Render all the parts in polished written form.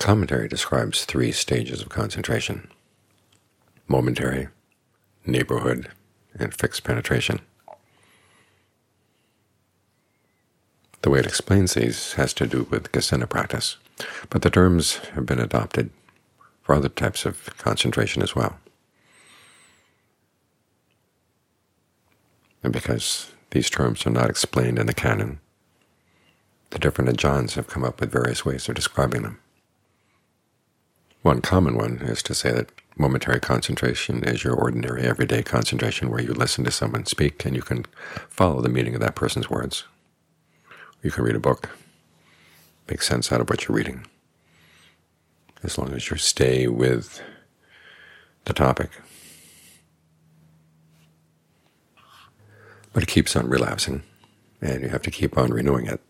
commentary describes 3 stages of concentration: momentary, neighborhood, and fixed penetration. The way it explains these has to do with Kasina practice, but the terms have been adopted for other types of concentration as well. And because these terms are not explained in the canon, the different Ajahns have come up with various ways of describing them. One common one is to say that momentary concentration is your ordinary everyday concentration, where you listen to someone speak and you can follow the meaning of that person's words. You can read a book, make sense out of what you're reading, as long as you stay with the topic. But it keeps on relapsing, and you have to keep on renewing it.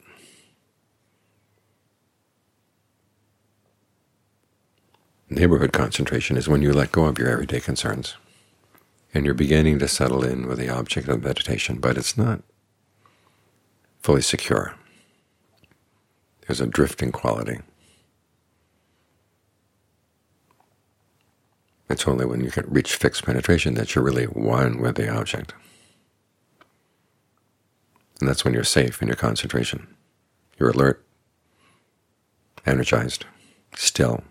Neighborhood concentration is when you let go of your everyday concerns, and you're beginning to settle in with the object of meditation, but it's not fully secure. There's a drifting quality. It's only when you can reach fixed penetration that you're really one with the object. And that's when you're safe in your concentration. You're alert, energized, still.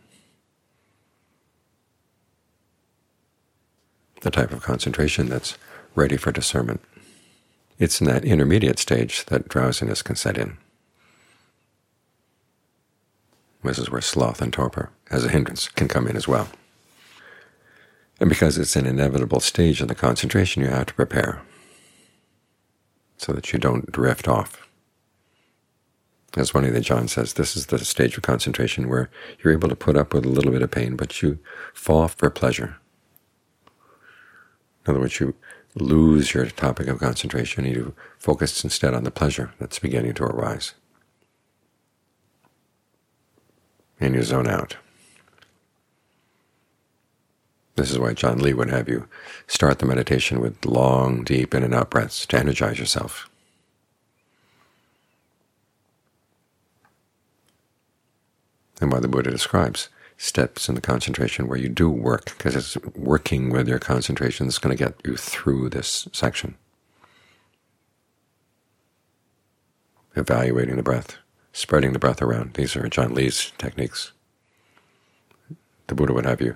The type of concentration that's ready for discernment. It's in that intermediate stage that drowsiness can set in. This is where sloth and torpor, as a hindrance, can come in as well. And because it's an inevitable stage of the concentration, you have to prepare so that you don't drift off. As one of the Ajahns says, this is the stage of concentration where you're able to put up with a little bit of pain, but you fall for pleasure. In other words, you lose your topic of concentration and you focus instead on the pleasure that's beginning to arise. And you zone out. This is why John Lee would have you start the meditation with long, deep in and out breaths to energize yourself. And why the Buddha describes steps in the concentration where you do work, because it's working with your concentration that's going to get you through this section. Evaluating the breath, spreading the breath around. These are John Lee's techniques. The Buddha would have you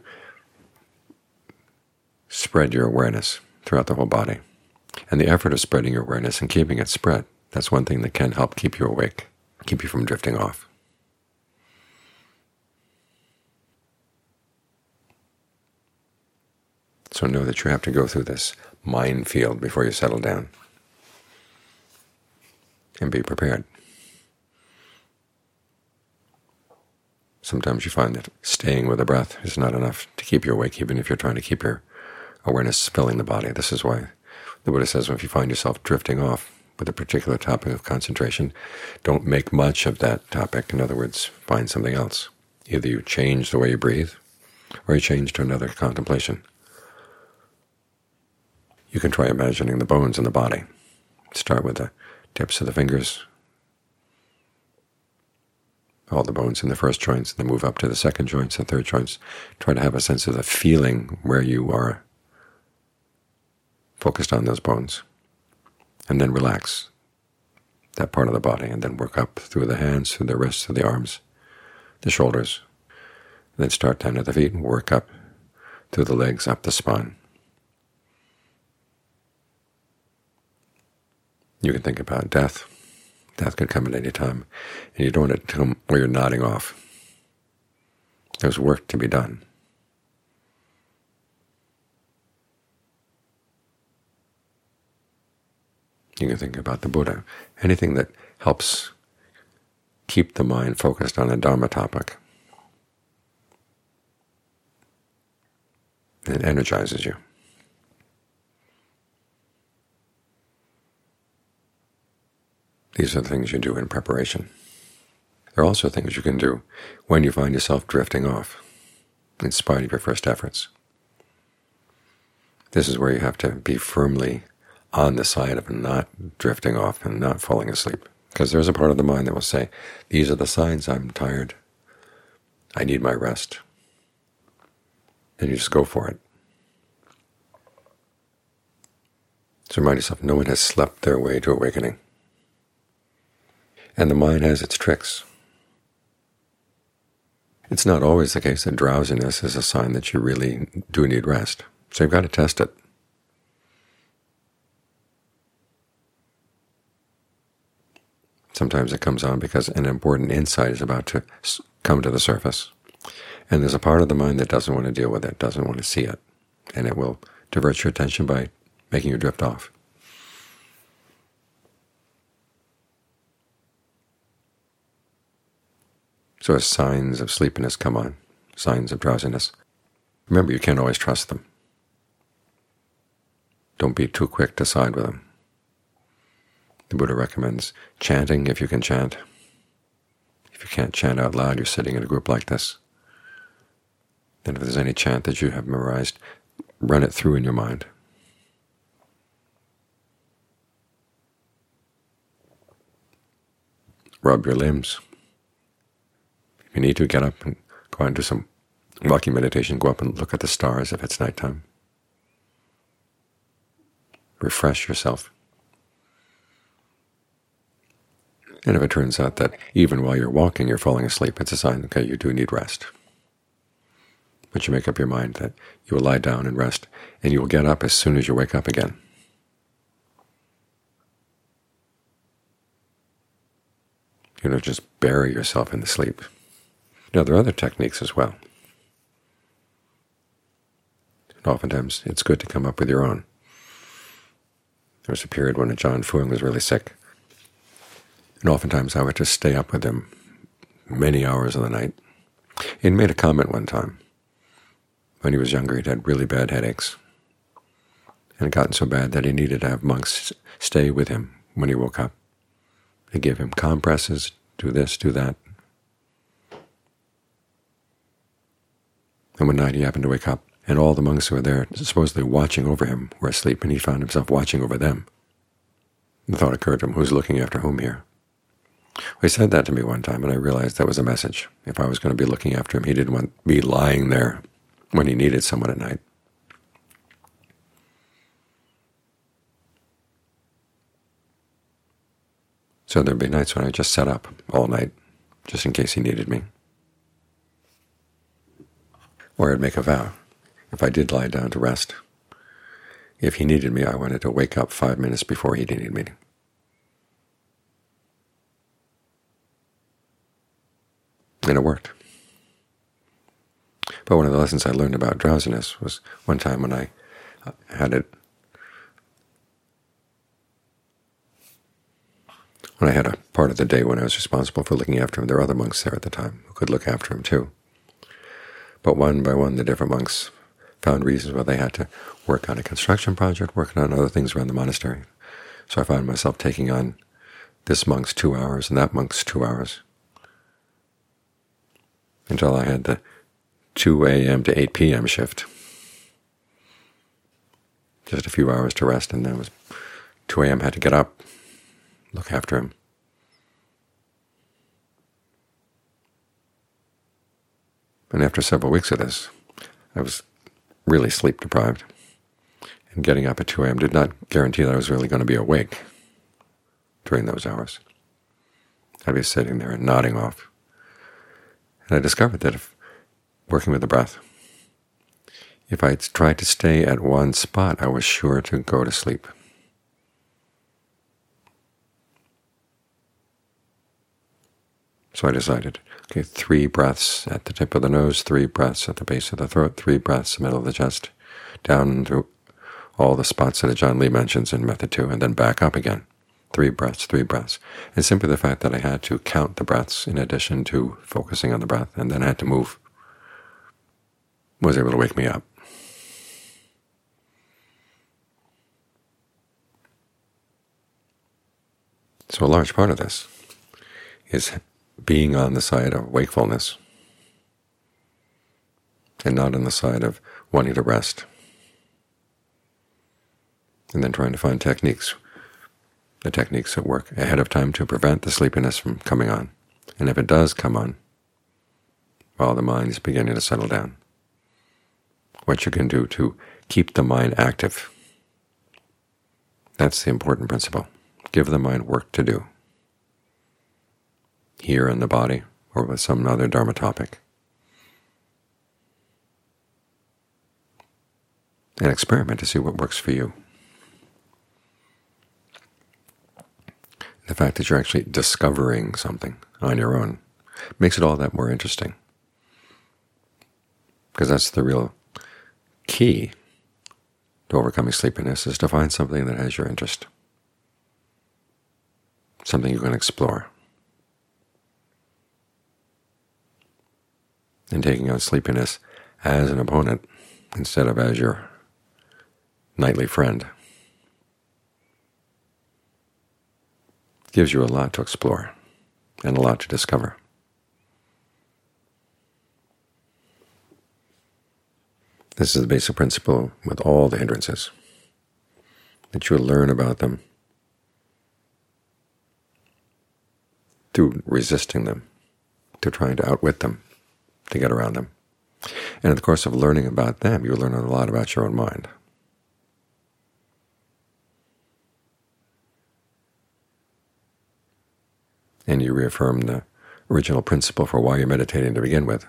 spread your awareness throughout the whole body. And the effort of spreading your awareness and keeping it spread, that's one thing that can help keep you awake, keep you from drifting off. So know that you have to go through this minefield before you settle down. And be prepared. Sometimes you find that staying with the breath is not enough to keep you awake, even if you're trying to keep your awareness filling the body. This is why the Buddha says if you find yourself drifting off with a particular topic of concentration, don't make much of that topic. In other words, find something else. Either you change the way you breathe, or you change to another contemplation. You can try imagining the bones in the body. Start with the tips of the fingers, all the bones in the first joints, then move up to the second joints and third joints. Try to have a sense of the feeling where you are focused on those bones. And then relax that part of the body, and then work up through the hands, through the wrists, through the arms, the shoulders. And then start down at the feet and work up through the legs, up the spine. You can think about death. Death can come at any time, and you don't want it to come where you're nodding off. There's work to be done. You can think about the Buddha. Anything that helps keep the mind focused on a Dharma topic. It energizes you. These are the things you do in preparation. There are also things you can do when you find yourself drifting off, in spite of your first efforts. This is where you have to be firmly on the side of not drifting off and not falling asleep. Because there's a part of the mind that will say, these are the signs I'm tired, I need my rest, and you just go for it. So remind yourself, no one has slept their way to awakening. And the mind has its tricks. It's not always the case that drowsiness is a sign that you really do need rest. So you've got to test it. Sometimes it comes on because an important insight is about to come to the surface. And there's a part of the mind that doesn't want to deal with it, doesn't want to see it. And it will divert your attention by making you drift off. So as signs of sleepiness come on, signs of drowsiness, remember you can't always trust them. Don't be too quick to side with them. The Buddha recommends chanting if you can chant. If you can't chant out loud, you're sitting in a group like this. Then if there's any chant that you have memorized, run it through in your mind. Rub your limbs. If you need to, get up and go out and do some walking meditation. Go up and look at the stars if it's nighttime. Refresh yourself. And if it turns out that even while you're walking you're falling asleep, it's a sign, okay, you do need rest. But you make up your mind that you will lie down and rest, and you will get up as soon as you wake up again. You don't just bury yourself in the sleep. Now, there are other techniques as well. And oftentimes it's good to come up with your own. There was a period when Ajaan Fuang was really sick, and oftentimes I would just stay up with him many hours of the night. He made a comment one time. When he was younger, he'd had really bad headaches, and it gotten so bad that he needed to have monks stay with him when he woke up. They give him compresses, do this, do that. And one night he happened to wake up, and all the monks who were there, supposedly watching over him, were asleep, and he found himself watching over them. The thought occurred to him, who's looking after whom here? Well, he said that to me one time, and I realized that was a message. If I was going to be looking after him, he didn't want me lying there when he needed someone at night. So there'd be nights when I just sat up all night, just in case he needed me. Or I'd make a vow. If I did lie down to rest, if he needed me, I wanted to wake up 5 minutes before he needed me. And it worked. But one of the lessons I learned about drowsiness was one time when I had it, when I had a part of the day when I was responsible for looking after him. There were other monks there at the time who could look after him too. But one by one, the different monks found reasons why they had to work on a construction project, working on other things around the monastery. So I found myself taking on this monk's 2 hours and that monk's 2 hours, until I had the 2 a.m. to 8 p.m. shift. Just a few hours to rest, and then it was 2 a.m. had to get up, look after him. And after several weeks of this, I was really sleep deprived. And getting up at 2 a.m. did not guarantee that I was really going to be awake during those hours. I'd be sitting there and nodding off. And I discovered that if working with the breath, if I tried to stay at one spot, I was sure to go to sleep. So I decided, okay, 3 breaths at the tip of the nose, 3 breaths at the base of the throat, 3 breaths in the middle of the chest, down through all the spots that Ajaan Lee mentions in Method 2, and then back up again. 3 breaths, 3 breaths. And simply the fact that I had to count the breaths in addition to focusing on the breath, and then I had to move, was able to wake me up. So a large part of this is being on the side of wakefulness and not on the side of wanting to rest, and then trying to find techniques, the techniques that work ahead of time to prevent the sleepiness from coming on. And if it does come on, while the mind is beginning to settle down. What you can do to keep the mind active. That's the important principle. Give the mind work to do, here in the body or with some other Dharma topic. And experiment to see what works for you. The fact that you're actually discovering something on your own makes it all that more interesting, because that's the real key to overcoming sleepiness, is to find something that has your interest, something you can explore. And taking on sleepiness as an opponent instead of as your nightly friend gives you a lot to explore and a lot to discover. This is the basic principle with all the hindrances, that you learn about them through resisting them, to trying to outwit them, to get around them. And in the course of learning about them, you learn a lot about your own mind. And you reaffirm the original principle for why you're meditating to begin with,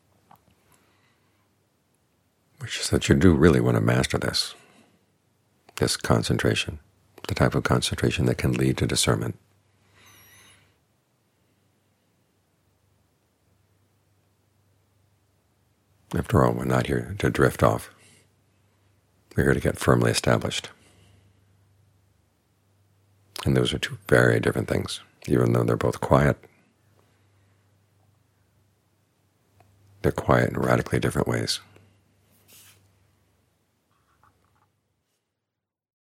which is that you do really want to master this concentration, the type of concentration that can lead to discernment. After all, we're not here to drift off. We're here to get firmly established. And those are two very different things, even though they're both quiet. They're quiet in radically different ways.